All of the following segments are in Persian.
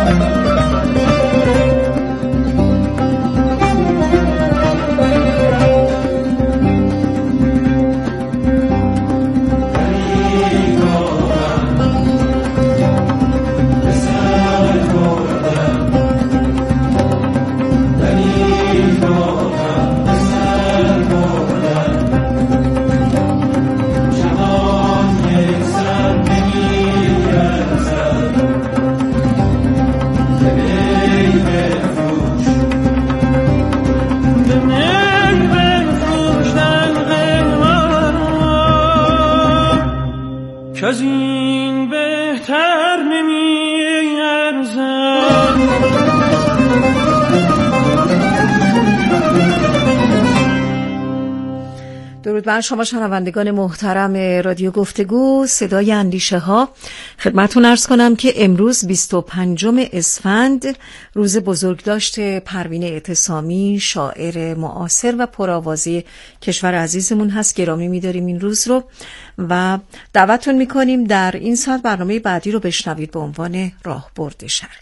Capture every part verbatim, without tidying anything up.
درود بر شما شنوندگان محترم رادیو گفتگو صدای اندیشه ها. خدمتتون عرض کنم که امروز بیست و پنجم اسفند روز بزرگداشت پروین اعتصامی، شاعر معاصر و پرآوازه کشور عزیزمون هست. گرامی می‌داریم این روز رو و دعوتتون می‌کنیم در این ساعت برنامه بعدی رو بشنوید به عنوان راهبرد شرقی.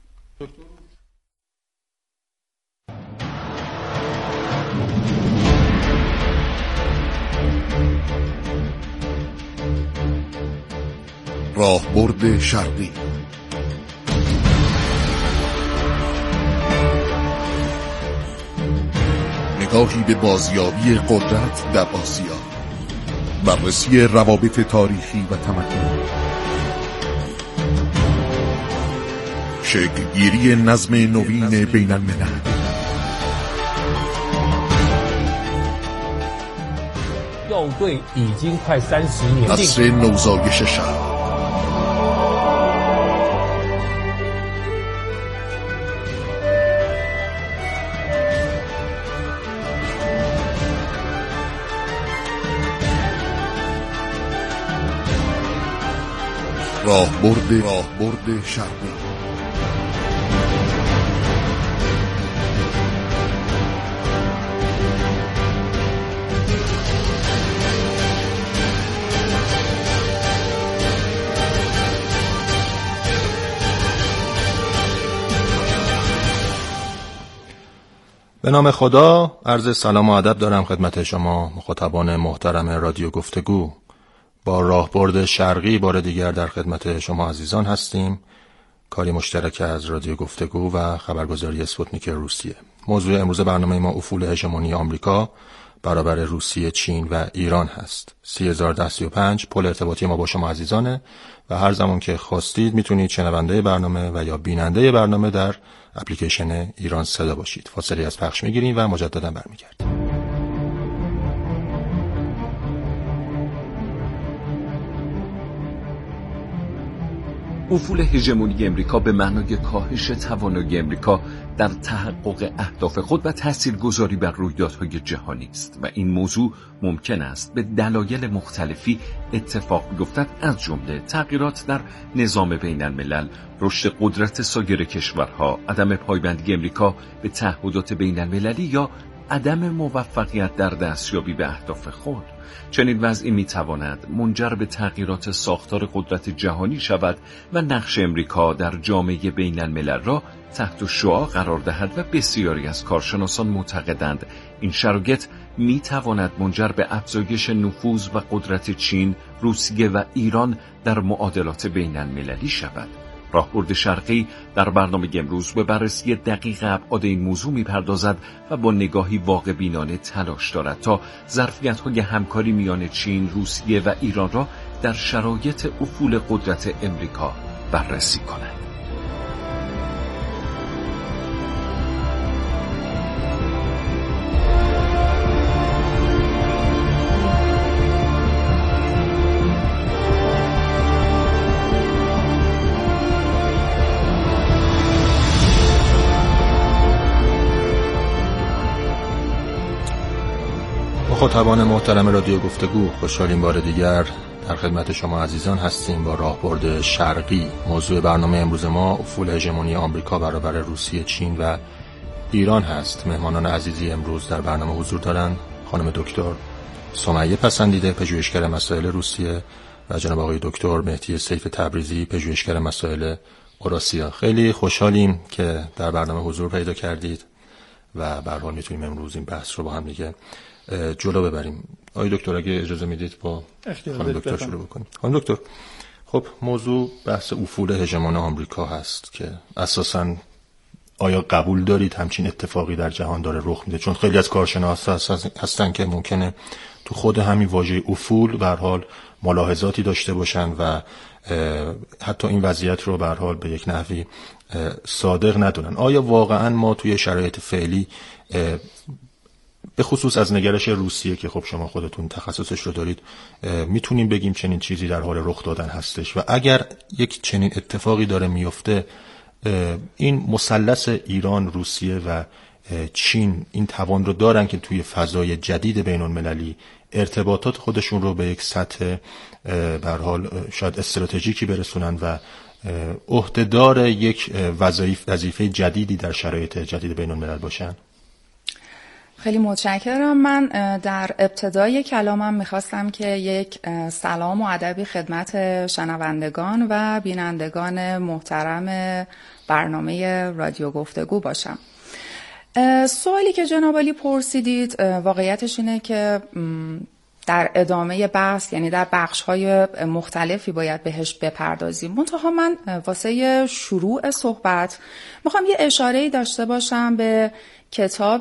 راهبرد شرقی. نگاهی به بازیابی قدرت در آسیا، بررسی روابط تاریخی و تمدنی، شکل‌گیری نظم نوین بین الملل، عصر نوزایش شهر. راهبرد راهبرد شرقی. به نام خدا، عرض سلام و ادب دارم خدمت شما مخاطبان محترم رادیو گفتگو. با راهبرد شرقی بار دیگر در خدمت شما عزیزان هستیم. کاری مشترک از رادیو گفتگو و خبرگزاری اسپوتنیک روسیه. موضوع امروز برنامه ما افول هژمونی آمریکا برابر روسیه، چین و ایران هست. سی هزار و ده سی و پنج پل ارتباطی ما با شما عزیزانه و هر زمان که خواستید میتونید شنونده برنامه و یا بیننده برنامه در اپلیکیشن ایران صدا باشید. فاصله از پخش میگیریم و مجددا برمیگردیم. افول هژمونی امریکا به معنای کاهش توانایی امریکا در تحقق اهداف خود و تاثیرگذاری بر رویدادهای جهانی است و این موضوع ممکن است به دلایل مختلفی اتفاق بیفتد، از جمله تغییرات در نظام بین الملل، رشد قدرت سایر کشورها، عدم پایبندی امریکا به تعهدات بین المللی یا عدم موفقیت در دستیابی به اهداف خود. چنین وضعی میتواند منجر به تغییرات ساختار قدرت جهانی شود و نقش امریکا در جامعه بین الملل را تحت شعاع قرار دهد و بسیاری از کارشناسان معتقدند این شرایط میتواند منجر به افزایش نفوذ و قدرت چین، روسیه و ایران در معادلات بین المللی شود. راهبرد شرقی در برنامه امروز به بررسی دقیق ابعاد این موضوع می‌پردازد و با نگاهی واقع بینانه تلاش دارد تا ظرفیت‌های همکاری میان چین، روسیه و ایران را در شرایط افول قدرت امریکا بررسی کند. مخاطبان محترم رادیو گفتگو، خوشحالیم بار دیگر در خدمت شما عزیزان هستیم با راهبرد شرقی. موضوع برنامه امروز ما افول هژمونی آمریکا برابر روسیه، چین و ایران هست. مهمانان عزیزی امروز در برنامه حضور دارند خانم دکتر سمیه پسندیده، پژوهشگر مسائل روسیه، و جناب آقای دکتر مهدی سیف تبریزی، پژوهشگر مسائل اوراسیا. خیلی خوشحالیم که در برنامه حضور پیدا کردید و به هر حال میتونیم امروز این بحث رو با هم دیگه جلو ببریم. آقای دکتر اگه اجازه میدید با خانم دکتر شروع بکنیم. خانم دکتر، خب موضوع بحث افول هژمون آمریکا هست که اساساً آیا قبول دارید همچین اتفاقی در جهان داره رخ میده؟ چون خیلی از کارشناسا هستن که ممکنه تو خود همین واژه افول به هر حال ملاحظاتی داشته باشن و حتی این وضعیت رو به هر حال به یک نحوی صادق ندونن. آیا واقعا ما توی شرایط فعلی به خصوص از نگرش روسیه که خب شما خودتون تخصصش رو دارید میتونیم بگیم چنین چیزی در حال رخ دادن هستش؟ و اگر یک چنین اتفاقی داره میفته، این مثلث ایران، روسیه و چین این توان رو دارن که توی فضای جدید بین المللی ارتباطات خودشون رو به یک سطح به هر حال شاید استراتژیکی برسونن و عهدهدار یک وظیفه جدیدی در شرایط جدید بین الملل باشن؟ خیلی متشکرم. من در ابتدای کلامم میخواستم که یک سلام و ادبی خدمت شنوندگان و بینندگان محترم برنامه رادیو گفتگو باشم. سوالی که جناب عالی پرسیدید واقعیتش اینه که در ادامه بحث، یعنی در بخش‌های مختلفی باید بهش بپردازیم. منتها من واسه شروع صحبت میخوام یه اشاره‌ای داشته باشم به کتاب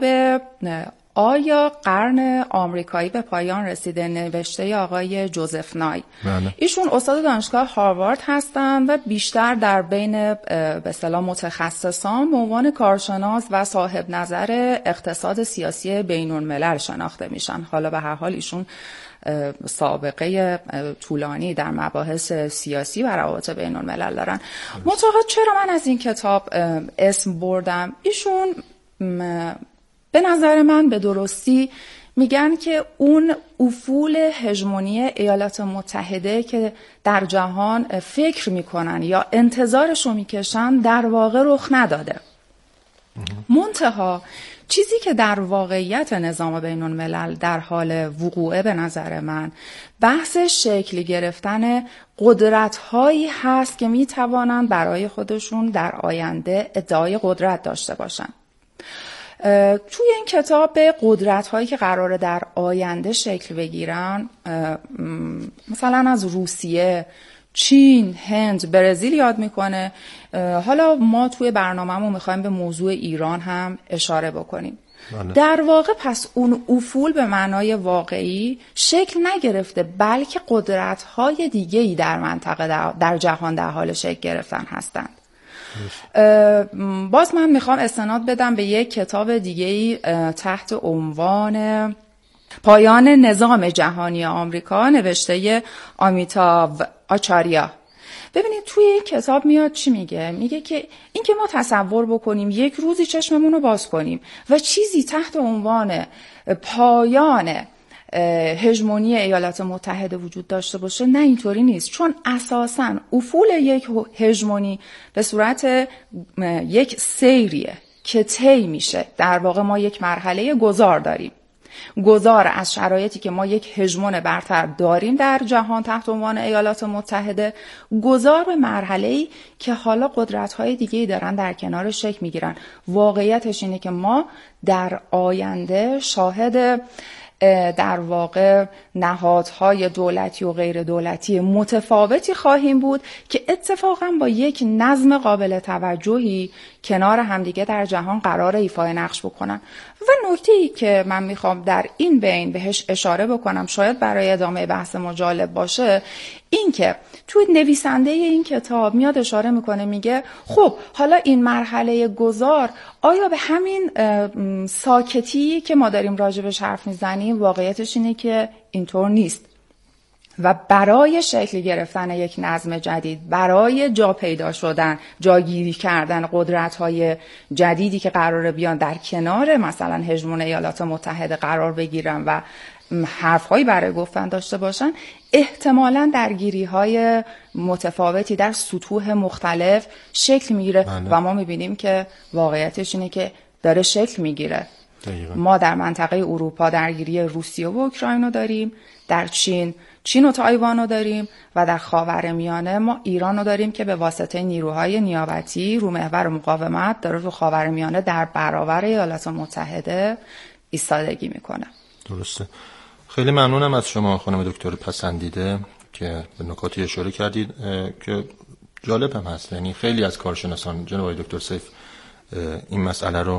آیا قرن آمریکایی به پایان رسیده، نوشته آقای جوزف نای. بله. ایشون استاد دانشگاه هاروارد هستند و بیشتر در بین به اصطلاح متخصصان به عنوان کارشناس و صاحب نظر اقتصاد سیاسی بین الملل شناخته میشن. حالا به هر حال ایشون سابقه طولانی در مباحث سیاسی و روابط بین الملل دارن. منتها چرا من از این کتاب اسم بردم؟ ایشون به نظر من به درستی میگن که اون افول هژمونی ایالات متحده که در جهان فکر میکنن یا انتظارشو میکشن در واقع رخ نداده. منتها چیزی که در واقعیت نظام بین الملل در حال وقوعه به نظر من بحث شکل گرفتن قدرت‌هایی هست که میتوانند برای خودشون در آینده ادعای قدرت داشته باشن. توی این کتاب به قدرت‌هایی که قراره در آینده شکل بگیرن، مثلا از روسیه، چین، هند، برزیل یاد میکنه. حالا ما توی برنامه‌مون میخوایم به موضوع ایران هم اشاره بکنیم. بله. در واقع پس اون افول به معنای واقعی شکل نگرفته، بلکه قدرت‌های دیگه‌ای در منطقه در, در جهان در حال شکل گرفتن هستند. باز من میخوام استناد بدم به یک کتاب دیگه‌ای تحت عنوان پایان نظام جهانی آمریکا نوشته آمیتاو آچاریا. ببینید توی این کتاب میاد چی میگه؟ میگه که اینکه ما تصور بکنیم یک روزی چشممون رو باز کنیم و چیزی تحت عنوان پایان هژمونی ایالات متحده وجود داشته باشه، نه اینطوری نیست. چون اساساً افول یک هژمونی به صورت یک سیریه که طی میشه. در واقع ما یک مرحله گذار داریم، گذار از شرایطی که ما یک هژمون برتر داریم در جهان تحت عنوان ایالات متحده، گذار به مرحله‌ای که حالا قدرت‌های دیگه‌ای دارن در کنار شکل میگیرن. واقعیتش اینه که ما در آینده شاهد در واقع نهادهای دولتی و غیر دولتی متفاوتی خواهیم بود که اتفاقا با یک نظم قابل توجهی کنار همدیگه در جهان قرار ایفای نقش بکنن. و نکته‌ای که من میخوام در این بین بهش اشاره بکنم، شاید برای ادامه بحث ما جالب باشه، این که توی نویسنده این کتاب میاد اشاره میکنه، میگه خب حالا این مرحله گذار آیا به همین ساکتی که ما داریم راجبش حرف میزنیم؟ واقعیتش اینه که اینطور نیست و برای شکل گرفتن یک نظم جدید، برای جا پیدا شدن، جاگیری کردن قدرت‌های جدیدی که قراره بیان در کنار مثلا هژمون ایالات متحده قرار بگیرن و حرف‌هایی برای گفتن داشته باشن، احتمالاً درگیری‌های متفاوتی در سطوح مختلف شکل میگیره بله. و ما می‌بینیم که واقعیتش اینه که داره شکل میگیره. ما در منطقه اروپا درگیری روسیه و اوکراین رو داریم، در چین چین و تایوان رو داریم و در خاورمیانه ما ایران رو داریم که به واسطه نیروهای نیابتی رو محور مقاومت داره رو خاورمیانه در برابر ایالات متحده ایستادگی میکنه. درسته. خیلی ممنونم از شما خانم دکتر پسندیده که به نکاتی اشاره کردید که جالب هم هست. یعنی خیلی از کارشناسان جناب آقای دکتر سیف این مسئله رو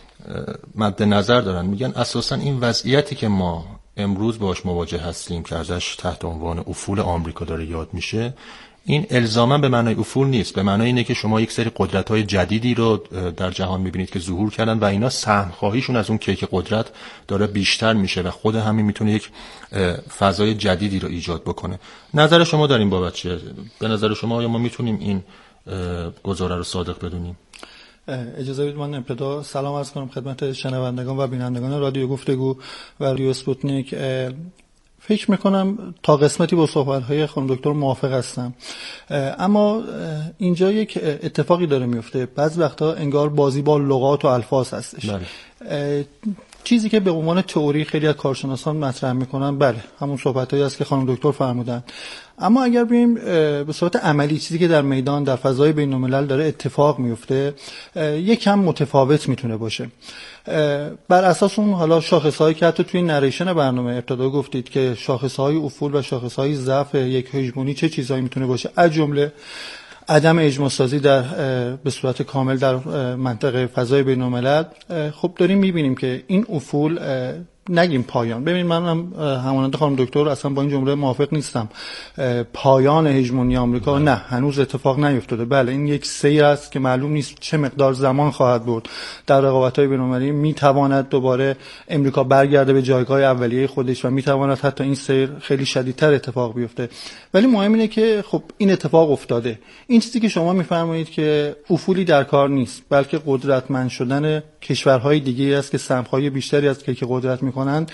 مد نظر دارن، میگن اساسا این وضعیتی که ما امروز باش مواجه هستیم که ازش تحت عنوان افول آمریکا داره یاد میشه، این الزاما به معنای افول نیست، به معنای اینه که شما یک سری قدرت‌های جدیدی رو در جهان می‌بینید که ظهور کردن و اینا سهم خواهیشون از اون کیک قدرت داره بیشتر میشه و خود همین میتونه یک فضای جدیدی رو ایجاد بکنه. نظر شما در این بابت چیه؟ به نظر شما یا ما میتونیم این گزاره رو صادق بدونیم؟ اجازه بدید من ابتدا سلام عرض کنم خدمت شنوندگان و بینندگان رادیو گفتگو و رادیو اسپوتنیک. فکر میکنم تا قسمتی با صحبت‌های خانم دکتر موافق هستم، اما اینجا یک اتفاقی داره میفته. بعضی وقتا انگار بازی با لغات و الفاظ هستش. بله. چیزی که به عنوان تئوری خیلی از کارشناسان مطرح میکنن، بله همون صحبتایی است که خانم دکتر فرمودن، اما اگر ببینیم به صورت عملی چیزی که در میدان در فضای بین‌الملل داره اتفاق میفته یک کم متفاوت میتونه باشه. بر اساس اون حالا شاخصهایی که حتی توی نریشن برنامه ابتدا گفتید که شاخصهای افول و شاخصهای ضعف یک هژمونی چه چیزایی میتونه باشه، از جمله عدم اجماع سازی در به صورت کامل در منطقه فضای بین‌الملل. خب داریم میبینیم که این افول نگیم پایان. ببین من هم همانند خانم دکتر اصلا با این جمله موافق نیستم. پایان هژمونی آمریکا نه، هنوز اتفاق نیفتاده. بله این یک سیر است که معلوم نیست چه مقدار زمان خواهد برد. در رقابت‌های بین‌المللی میتواند دوباره امریکا برگرده به جایگاه اولیه خودش و میتواند حتی این سیر خیلی شدیدتر اتفاق بیفته. ولی مهم اینه که خب این اتفاق افتاده. این چیزی که شما میفرمایید که افولی در کار نیست، بلکه قدرتمند شدن کشورهای دیگه است که سهم‌های بیشتری از که قدرت میکنند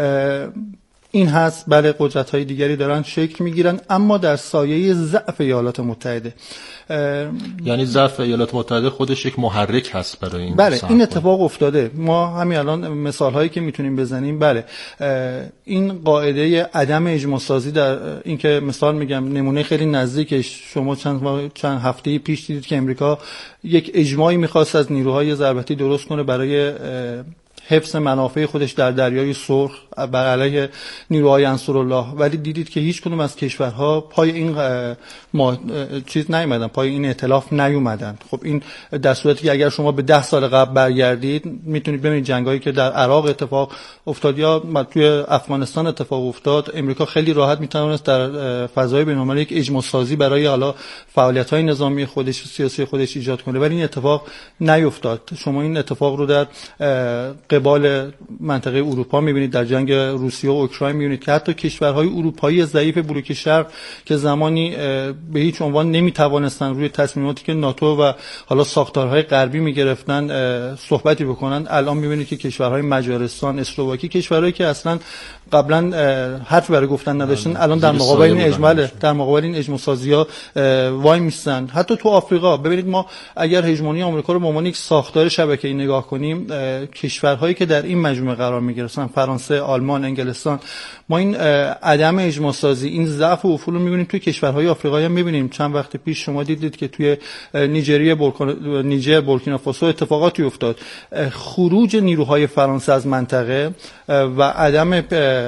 این هست. بله قدرت‌های دیگری دارن شکل میگیرن، اما در سایه ضعف ایالات متحده. یعنی ضعف ایالات متحده خودش یک محرک هست برای این. بله این اتفاق افتاده. ما همین الان مثال هایی که میتونیم بزنیم، بله این قاعده عدم اجماع سازی در این که مثال میگم نمونه خیلی نزدیکش، شما چند چند هفته پیش دیدید که امریکا یک اجماعی میخواست از نیروهای ضربتی درست کنه برای حفظ منافع خودش در دریای سرخ بر علیه نیروهای انصارالله، ولی دیدید که هیچ کدوم از کشورها پای این ما چیز نیومدن، پای این ائتلاف نیومدن. خب این در صورتی که اگر شما به ده سال قبل برگردید میتونید ببینید جنگایی که در عراق اتفاق افتاد یا توی افغانستان اتفاق افتاد، امریکا خیلی راحت میتونست در فضای بین‌المللی یک اجماع سازی برای حالا فعالیت‌های نظامی خودش سیاسی خودش ایجاد کنه، ولی این اتفاق نیفتاد. شما این اتفاق رو در قبال منطقه اروپا می‌بینید، در جنگ روسیه و اوکراین می‌بینید که حتی کشورهای اروپایی ضعیف بلوک شرق که زمانی به هیچ عنوان نمی‌توانستند روی تصمیماتی که ناتو و حالا ساختارهای غربی می‌گرفتن صحبتی بکنن، الان می‌بینید که کشورهای مجارستان، اسلواکی، کشورهایی که اصلا قبلا حرف برای گفتن نداشتن الان در مقابل این اجماع در مقابل این اجماع سازی‌ها وای میستن. حتی تو آفریقا ببینید، ما اگر هژمونی آمریکا رو به عنوان یک ساختار شبکه‌ای نگاه کنیم، کشورهایی که در این مجموعه قرار می‌گرفتن، فرانسه، آلمان، انگلستان، ما این عدم اجماع سازی، این ضعف و افول رو می‌بینیم توی کشورهای آفریقایی هم می‌بینیم. چند وقت پیش شما دیدید که توی نیجریه، نیجر، بورکینافاسو اتفاقاتی افتاد. خروج نیروهای فرانسه از منطقه و عدم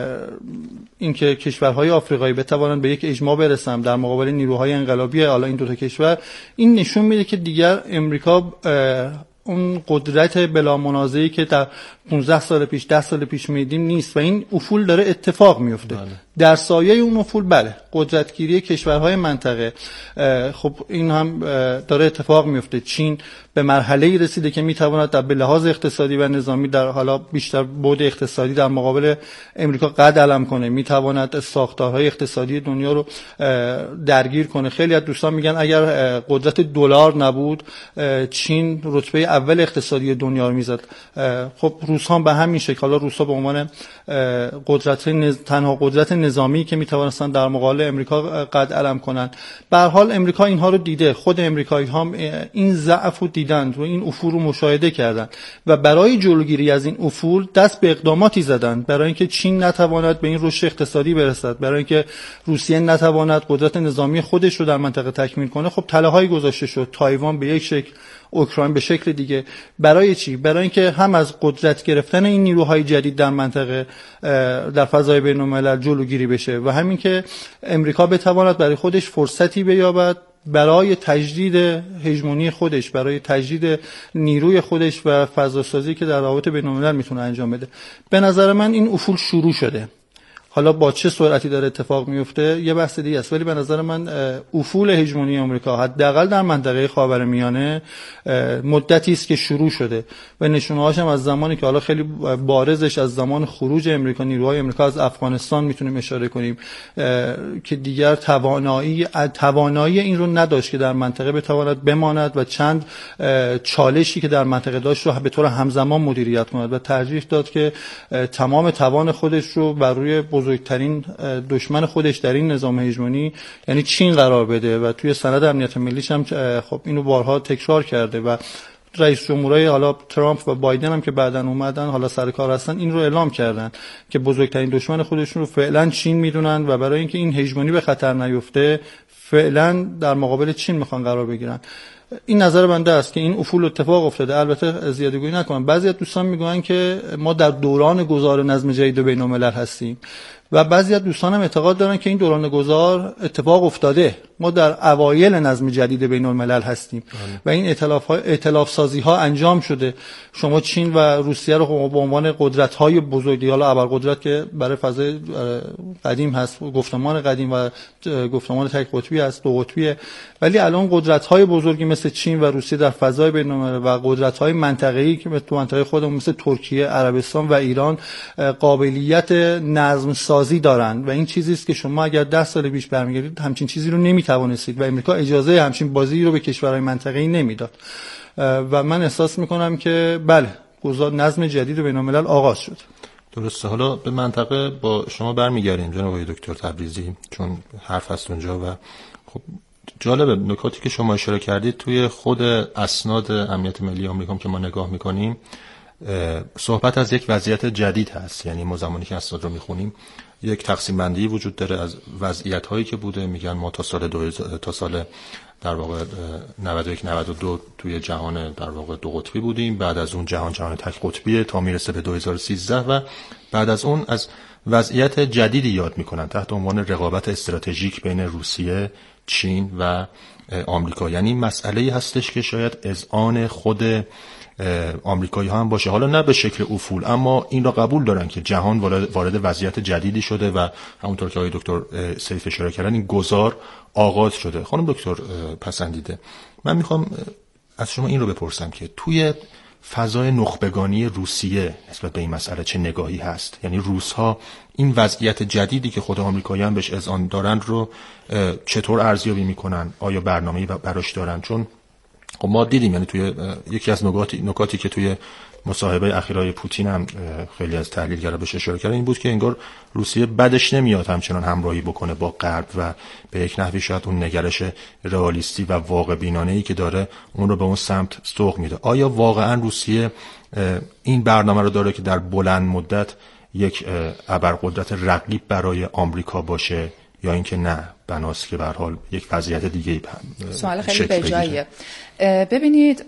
اینکه کشورهای آفریقایی بتوانند به یک اجماع برسن در مقابل نیروهای انقلابی حالا این دو تا کشور، این نشون میده که دیگر امریکا اون قدرت بلا منازعه‌ای که در پانزده سال پیش، ده سال پیش میدیم نیست و این افول داره اتفاق میفته. بله. در سایه اون افول بله قدرتگیری کشورهای منطقه، خب این هم داره اتفاق میفته. چین به مرحله‌ای رسیده که میتواند در به لحاظ اقتصادی و نظامی در حالا بیشتر بعد اقتصادی در مقابل امریکا قد علم کنه، میتواند ساختارهای اقتصادی دنیا رو درگیر کنه. خیلی از دوستان میگن اگر قدرت دلار نبود چین رتبه اول اقتصادی دنیا رو میزد. خب روس‌ها به همین شکل، حالا روس‌ها به عنوان قدرت نز... تنها قدرت نظامی که میتوانستن در مقابل امریکا قد علم کنن. به هر حال امریکا اینها رو دیده، خود امریکایی هم این ضعف رو دیدن و این افول رو مشاهده کردن و برای جلوگیری از این افول دست به اقداماتی زدن برای اینکه چین نتواند به این رشد اقتصادی برسد، برای اینکه روسیه نتواند قدرت نظامی خودش رو در منطقه تکمیل کنه. خب تله‌هایی گذاشته شد، تایوان به یک شکل، اوکراین به شکل دیگه. برای چی؟ برای اینکه هم از قدرت گرفتن این نیروهای جدید در منطقه در فضای بین‌الملل جلوگیری بشه و همین که امریکا بتواند برای خودش فرصتی بیابد برای تجدید هژمونی خودش، برای تجدید نیروی خودش و فضاسازی که در روابط بین‌الملل میتونه انجام بده. به نظر من این افول شروع شده. حالا با چه سرعتی داره اتفاق میفته یه بحث دیگه است، ولی به نظر من افول هژمونی آمریکا حداقل در منطقه خاورمیانه مدتی است که شروع شده و نشونه‌هاش هم از زمانی که حالا خیلی بارزش از زمان خروج امریکا، نیروهای امریکا از افغانستان میتونیم اشاره کنیم که دیگر توانایی توانایی این رو نداشت که در منطقه بتواند بماند و چند چالشی که در منطقه داشت رو به طور همزمان مدیریت کند و ترجیح داد که تمام توان خودش رو بر روی بزرگترین دشمن خودش در این نظام هژمونی یعنی چین قرار بده و توی سند امنیت ملیش هم خب اینو بارها تکرار کرده و رئیس جمهورای حالا ترامپ و بایدن هم که بعداً اومدن حالا سر کار هستن این رو اعلام کردن که بزرگترین دشمن خودشون رو فعلا چین میدونن و برای اینکه این هژمونی به خطر نیفته فعلا در مقابل چین میخوان قرار بگیرن. این نظر بنده است که این افول اتفاق افتاده. البته زیادگویی نکنم، بعضی از دوستان میگن که ما در دوران گذار نظم جدید بین‌الملل هستیم و بعضی از دوستان هم اعتقاد دارن که این دوران گذار اتفاق افتاده، ما در اوایل نظم جدید بین‌الملل هستیم آه. و این ائتلاف ائتلاف سازی ها انجام شده. شما چین و روسیه رو به عنوان قدرت های بزرگ، حالا ابرقدرت که برای فضای قدیم هست، گفتمان قدیم و گفتمان تک قطبی است، دو قطبیه، ولی الان قدرت های بزرگی مثل چین و روسیه در فضای بین‌الملل و قدرت های منطقه‌ای که تو منطقه خودمون مثل ترکیه، عربستان و ایران قابلیت نظم سازی دارن و این چیزی است که شما اگر ده سال پیش برمیگردید همچین چیزی رو نمیتوانستید و امریکا اجازه همچین بازی رو به کشورهای منطقه‌ای نمیداد و من احساس میکنم که بله گذار نظم جدید بین‌الملل آغاز شد. درسته. حالا به منطقه با شما برمیگردیم جناب آقای دکتر تبریزی چون حرف هست اونجا و خب جالبه نکاتی که شما اشاره کردید توی خود اسناد امنیت ملی آمریکا که ما نگاه میکنیم صحبت از یک وضعیت جدید هست. یعنی ما زمانی که اسناد رو میخونیم یک تقسیم بندی وجود داره از وضعیت هایی که بوده. میگن ما تا سال دو تا سال در واقع نود و یک نود و دو توی جهان در واقع دو قطبی بودیم، بعد از اون جهان جهان تک قطبیه تا میرسه به دو هزار و سیزده و بعد از اون از وضعیت جدیدی یاد میکنن تحت عنوان رقابت استراتژیک بین روسیه، چین و آمریکا. یعنی مسئله‌ای هستش که شاید اذعان خود آمریکایی ها هم باشه، حالا نه به شکل افول، اما این را قبول دارن که جهان وارد وضعیت جدیدی شده و همونطور که آقای دکتر سیف اشاره کردن این گذار آغاز شده. خانم دکتر پسندیده، من میخوام از شما این رو بپرسم که توی فضای نخبگانی روسیه نسبت به این مسئله چه نگاهی هست؟ یعنی روس‌ها این وضعیت جدیدی که خود آمریکایی‌ها بهش اذعان دارن رو چطور ارزیابی میکنن؟ آیا برنامه‌ای براش دارن؟ چون خب ما دیدیم یعنی توی یکی از نکاتی نکاتی که توی مصاحبه اخیرای پوتین هم خیلی از تحلیلگرا بهش اشاره کردن این بود که انگار روسیه بدش نمیاد همچنان همراهی بکنه با غرب و به یک نحوی شاید اون نگرش رئالیستی و واقع بینانه‌ای که داره اون رو به اون سمت سوق میده. آیا واقعا روسیه این برنامه رو داره که در بلند مدت یک ابرقدرت رقیب برای آمریکا باشه یا اینکه نه بناست که به هر حال یک وضعیت دیگه سوال خیلی بجاییه. ببینید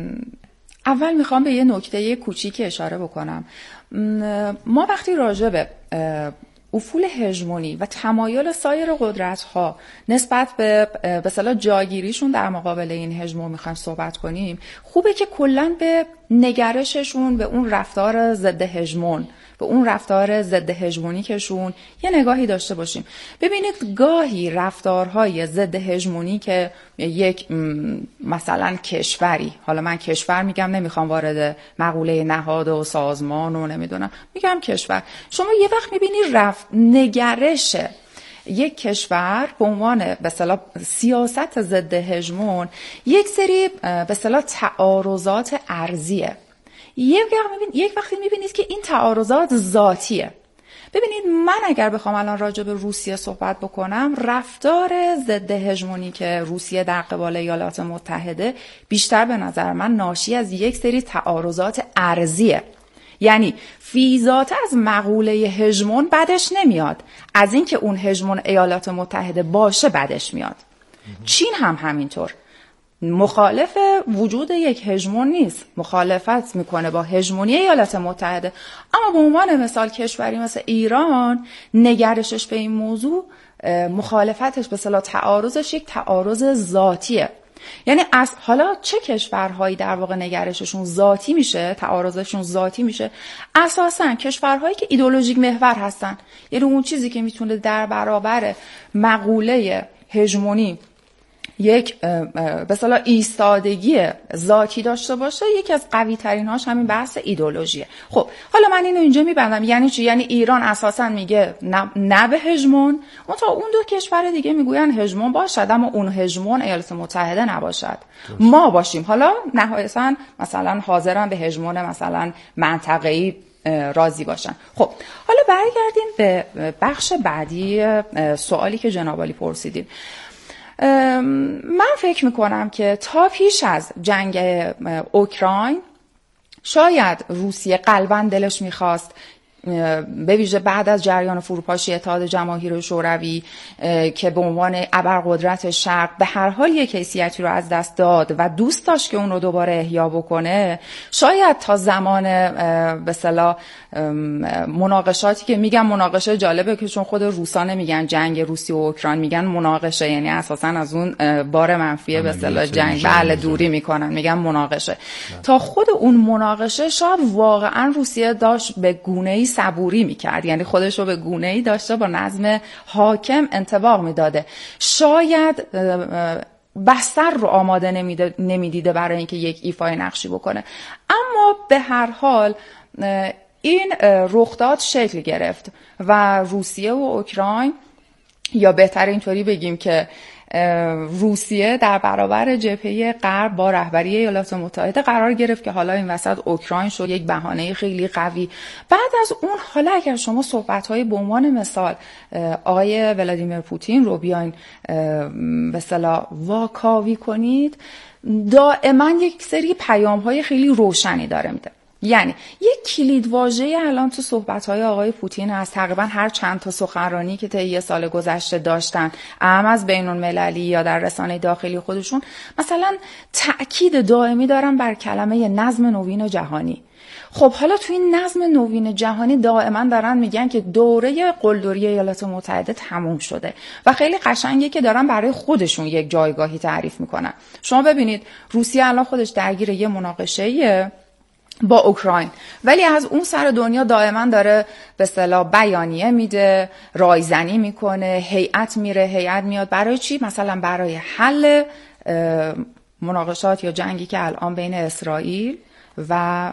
اول میخوام به یه نکته کوچیک اشاره بکنم. ما وقتی راجع به افول هژمونی و تمایل سایر قدرت‌ها نسبت به به اصطلاح جاگیریشون در مقابل این هژمون میخوایم صحبت کنیم، خوبه که کلاً به نگرششون به اون رفتار ضد هژمون، به اون رفتار ضد هژمونیکشون یه نگاهی داشته باشیم. ببینید گاهی رفتارهای ضد هژمونی که یک مثلا کشوری، حالا من کشور میگم نمیخوام وارد مقوله نهاد و سازمان و نمیدونم، میگم کشور، شما یه وقت میبینی رفت نگرش یک کشور به عنوان به اصطلاح سیاست ضد هژمون یک سری به اصطلاح تعارضات ارضیه. یک وقت میبینید یک وقتی میبینید که این تعارضات ذاتیه. ببینید من اگر بخوام الان راجع به روسیه صحبت بکنم، رفتار ضد هژمونی که روسیه در قبال ایالات متحده بیشتر به نظر من ناشی از یک سری تعارضات ارزیه. یعنی فیزات از مقوله هژمون بدش نمیاد، از اینکه اون هژمون ایالات متحده باشه بدش میاد. چین هم همینطور مخالف وجود یک هژمون نیست، مخالفت میکنه با هژمونی ایالات متحده، اما به عنوان مثال کشوری مثل ایران نگرشش به این موضوع، مخالفتش به اصطلاح تعارضش یک تعارض ذاتیه. یعنی از حالا چه کشورهایی در واقع نگرششون ذاتی میشه، تعارضشون ذاتی میشه؟ اساساً کشورهایی که ایدئولوژیک محور هستن، یعنی اون چیزی که میتونه در برابر مقوله هژمونی یک به اصطلاح ایستادگی ذاتی داشته باشه، یکی از قوی ترین هاش همین بحث ایدئولوژیه. خب حالا من اینو اینجا میبندم، یعنی چی؟ یعنی ایران اساسا میگه نه, نه به هژمون، اون تا اون دو کشور دیگه میگوین هژمون باشد، اما اون هژمون ایالات متحده نباشد، ما باشیم. حالا نهایتا مثلا حاضرن به هژمون مثلا منطقه‌ای راضی باشن. خب حالا برگردیم به بخش بعدی سوالی که جناب عالی پرسیدین. من فکر میکنم که تا پیش از جنگ اوکراین شاید روسیه قلباً دلش میخواست، به ویژه بعد از جریان فروپاشی اتحاد جماهیر شوروی که به عنوان ابرقدرت شرق به هر حال یک حیثیتی رو از دست داد و دوست داشت که اون رو دوباره احیا بکنه، شاید تا زمان به اصطلاح مناقشاتی که میگن مناقشه جالبه که چون خود روسا نمیگن جنگ روسیه و اوکراین، میگن مناقشه، یعنی اساسا از اون بار منفی به اصطلاح جنگ بله دوری میکنن، میگن مناقشه. تا خود اون مناقشه شاید واقعا روسیه داشت به گونه‌ای صبوری میکرد، یعنی خودش رو به گونه‌ای داشته با نظم حاکم انطباق میداده، شاید بستر رو آماده نمیدیده برای اینکه یک ایفای نقشی بکنه. اما به هر حال این رخداد شکل گرفت و روسیه و اوکراین، یا بهتر اینطوری بگیم که روسیه در برابر جبهه غرب با رهبری ایالات متحده قرار گرفت که حالا این وسط اوکراین شد یک بهانه خیلی قوی. بعد از اون حالا اگر شما صحبت‌های به عنوان مثال آقای ولادیمیر پوتین رو بیاین به اصطلاح واکاوی کنید، دائما یک سری پیام‌های خیلی روشنی داره میده. یعنی یک کلید واژه الان تو صحبت‌های آقای پوتین هست، تقریبا هر چند تا سخنرانی که طی یه سال گذشته داشتن، اهم از بین‌المللی یا در رسانه داخلی خودشون، مثلا تأکید دائمی دارن بر کلمه نظم نوین جهانی. خب حالا تو این نظم نوین جهانی دائما دارن میگن که دوره قلدری ایالات متحده تموم شده و خیلی قشنگه که دارن برای خودشون یک جایگاهی تعریف میکنن. شما ببینید روسیه الان خودش درگیر یه مناقشه‌ایه با اوکراین، ولی از اون سر دنیا دائما داره به اصطلاح بیانیه میده، رایزنی میکنه، هیئت میره هیئت میاد. برای چی؟ مثلا برای حل مناقشات یا جنگی که الان بین اسرائیل و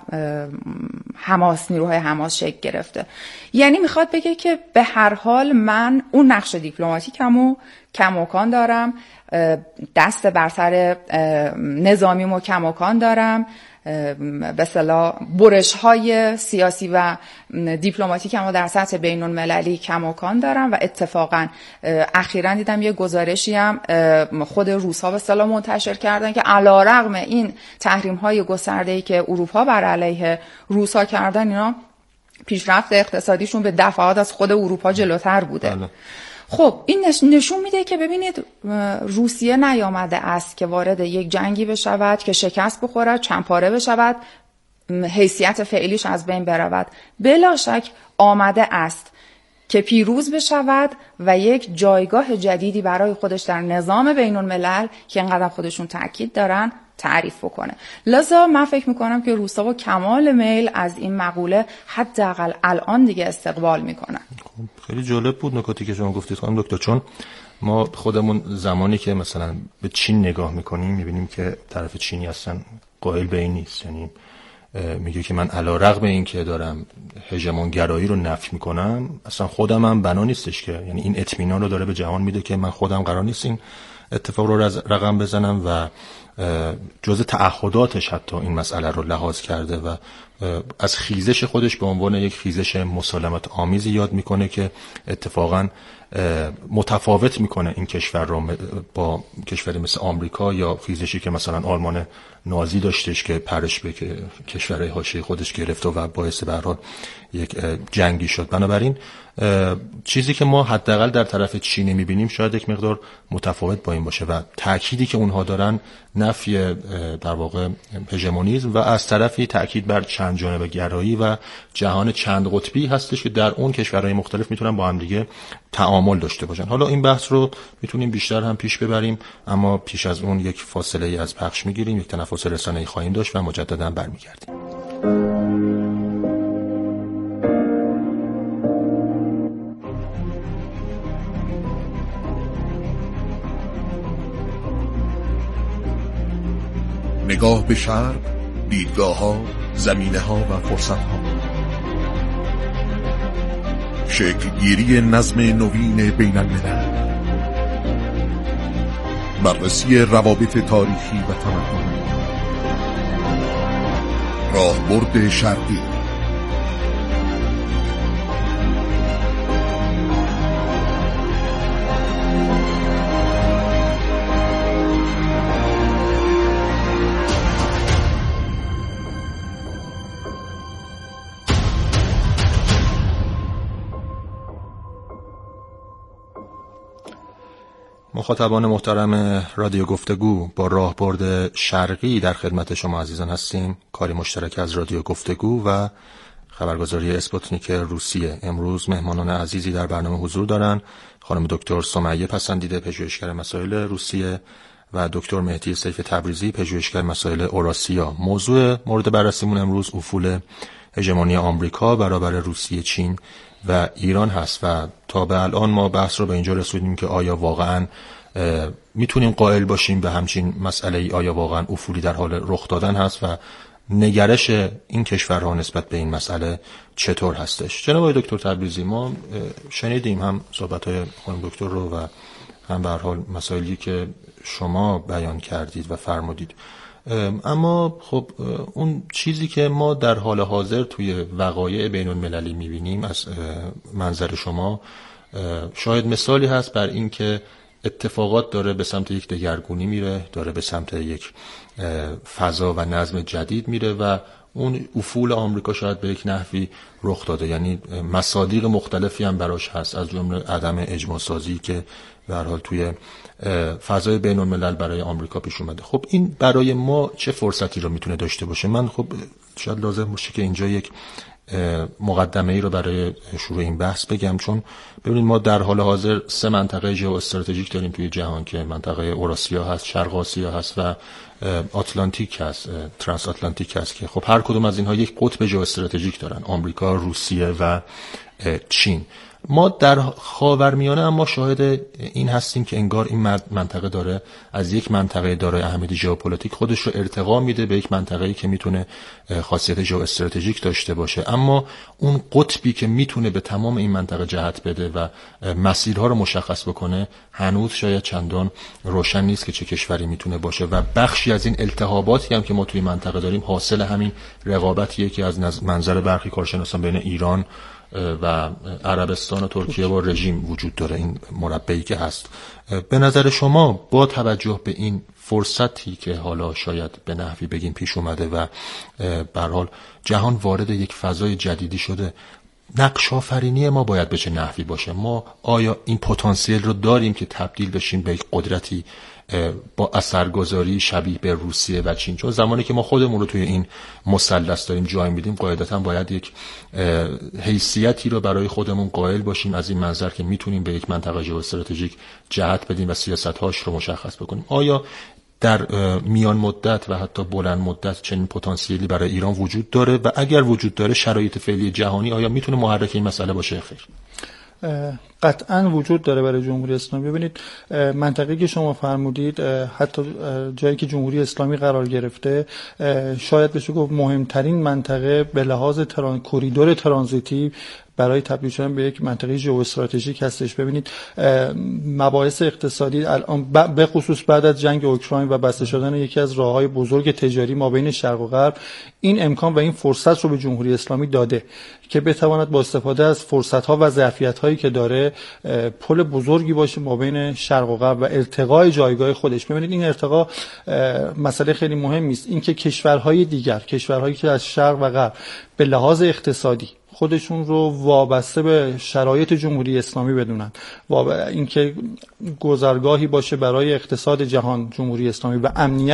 حماس، نیروهای حماس شکل گرفته. یعنی میخواد بگه که به هر حال من اون نقش دیپلماتیکمو کماکان دارم، دست بر سر نظامیمو کماکان دارم، به اصطلاح برش‌های سیاسی و دیپلماتیک هم در سطح بین‌المللی کماکان دارم. و اتفاقا اخیراً دیدم یه گزارشی هم خود روس‌ها به اصطلاح منتشر کردن که علی‌رغم این تحریم‌های گسترده‌ای که اروپا بر علیه روس‌ها کردن، اینا پیشرفت اقتصادیشون به دفعات از خود اروپا جلوتر بوده. بله. خب این نشون میده که ببینید روسیه نیامده است که وارد یک جنگی بشود که شکست بخورد، چندپاره بشود، حیثیت فعلیش از بین برود. بلا شک آمده است که پیروز بشود و یک جایگاه جدیدی برای خودش در نظام بین الملل که اینقدر خودشون تأکید دارن تعریف بکنه. لذا من فکر میکنم که روسا با کمال میل از این مقوله حداقل الان دیگه استقبال میکنن. خیلی جالب بود نکاتی که شما گفتید خانم دکتر، چون ما خودمون زمانی که مثلا به چین نگاه میکنیم میبینیم که طرف چینی اصلا قائل به این نیست، یعنی میگه که من علی‌رغم این که دارم هژمون گرایی رو نفی میکنم، اصلا خودم هم بنا نیستش که، یعنی این اطمینان رو داره به جهان میده که من خودم قرار نیست این اتفاق رو رقم بزنم و جزء تعهداتش حتی این مسئله رو لحاظ کرده و از خیزش خودش به عنوان یک خیزش مسالمت آمیزی یاد میکنه که اتفاقاً متفاوت میکنه این کشور رو با کشوری مثل آمریکا یا خیزشی که مثلا آلمان نازی داشتش که پرش به کشورهای حاشیه خودش گرفت و باعث به هر حال یک جنگی شد. بنابراین چیزی که ما حداقل در طرف چینی میبینیم شاید یک مقدار متفاوت با این باشه و تأکیدی که اونها دارن نفی در واقع هژمونیسم و از طرفی تأکید بر چند جانبه گرایی و جهان چند قطبی هستش که در اون کشورهای مختلف میتونن با هم دیگه تعامل داشته باشن. حالا این بحث رو میتونیم بیشتر هم پیش ببریم، اما پیش از اون یک فاصله ای از پخش میگیریم، یک تنفس رسانه‌ای خواهیم داشت و مجددا برمیگردیم. نگاه به شرق، دیدگاه ها، زمینه ها و فرصت ها، شکل گیری نظم نوین بین الملل، بررسی روابط تاریخی و تمدنی، راهبرد شرقی. مخاطبان محترم رادیو گفتگو، با راهبرد شرقی در خدمت شما عزیزان هستیم. کاری مشترک از رادیو گفتگو و خبرگزاری اسپوتنیک روسیه. امروز مهمانان عزیزی در برنامه حضور دارن. خانم دکتر سمیه پسندیده، پژوهشگر مسائل روسیه، و دکتر مهدی سیف تبریزی، پژوهشگر مسائل اوراسیا. موضوع مورد بررسیمون امروز افول هژمونی آمریکا برابر روسیه، چین و ایران هست و تا به الان ما بحث رو به اینجا رسوندیم که آیا واقعا میتونیم قائل باشیم به همچین مسئله ای؟ آیا واقعا افولی در حال رخ دادن هست و نگرش این کشورها نسبت به این مسئله چطور هستش؟ جناب آقای دکتر تبریزی، ما شنیدیم هم صحبت‌های خانم دکتر رو و هم به هر حال مسائلی که شما بیان کردید و فرمودید، اما خب اون چیزی که ما در حال حاضر توی وقایع بین المللی میبینیم از منظر شما شاید مثالی هست بر این که اتفاقات داره به سمت یک دگرگونی میره، داره به سمت یک فضا و نظم جدید میره و اون افول آمریکا شاید به یک نحوی رخ داده، یعنی مصادیق مختلفی هم براش هست، از جمله عدم اجماع سازی که به هر حال توی فضای بین الملل برای آمریکا پیش اومده. خب این برای ما چه فرصتی رو میتونه داشته باشه؟ من خب شاید لازم باشه که اینجا یک مقدمه ای رو برای شروع این بحث بگم، چون ببینید ما در حال حاضر سه منطقه ژئواستراتژیک داریم توی جهان که منطقه اوراسیا هست، شرق آسیا هست و آتلانتیک هست، ترانس آتلانتیک هست که خب هر کدوم از اینها یک قطب ژئواستراتژیک دارن، آمریکا، روسیه و چین. ما در خاورمیانه اما شاهد این هستیم که انگار این منطقه داره از یک منطقه دارای اهمیت ژئوپلیتیک خودش رو ارتقا میده به یک منطقه‌ای که میتونه خاصیت ژئواستراتژیک داشته باشه، اما اون قطبی که میتونه به تمام این منطقه جهت بده و مسیرها رو مشخص بکنه هنوز شاید چندان روشن نیست که چه کشوری میتونه باشه و بخشی از این التهاباتی هم که ما توی منطقه داریم حاصل همین رقابتیه که از منظر برخی کارشناسان بین ایران و عربستان و ترکیه و رژیم وجود داره، این مربعی که هست. به نظر شما با توجه به این فرصتی که حالا شاید به نحوی بگیم پیش اومده و به هر حال جهان وارد یک فضای جدیدی شده، نقش آفرینی ما باید به چه نحوی باشه؟ ما آیا این پتانسیل رو داریم که تبدیل بشیم به یک قدرتی با اثرگذاری شبیه به روسیه و چین؟ چون زمانی که ما خودمون رو توی این مثلث داریم جای میدیم قاعدتاً باید یک حیثیتی رو برای خودمون قائل باشیم از این منظر که میتونیم به یک منطقه ژئواستراتژیک جهت بدیم و سیاست‌هاش رو مشخص بکنیم. آیا در میان مدت و حتی بلند مدت چنین پتانسیلی برای ایران وجود داره و اگر وجود داره شرایط فعلی جهانی آیا میتونه محرک این مسئله باشه؟ خیر، قطعا وجود داره برای جمهوری اسلامی. ببینید منطقه‌ای که شما فرمودید، حتی جایی که جمهوری اسلامی قرار گرفته، شاید بشه گفت مهمترین منطقه به لحاظ تران... کوریدور ترانزیتی برای تبدیل شدن به یک منطقه ژئواستراتژیک هستش. ببینید مباحث اقتصادی الان به خصوص بعد از جنگ اوکراین و بسته شدن یکی از راههای بزرگ تجاری ما بین شرق و غرب، این امکان و این فرصت رو به جمهوری اسلامی داده که بتواند با استفاده از فرصت‌ها و ظرفیت‌هایی که داره پل بزرگی باشه ما بین شرق و غرب و ارتقای جایگاه خودش. ببینید این ارتقا مسئله خیلی مهمی است، اینکه کشورهای دیگر، کشورهایی که از شرق و غرب به لحاظ اقتصادی خودشون رو وابسته به شرایط جمهوری اسلامی بدونن و اینکه گذرگاهی باشه برای اقتصاد جهان جمهوری اسلامی و امنیت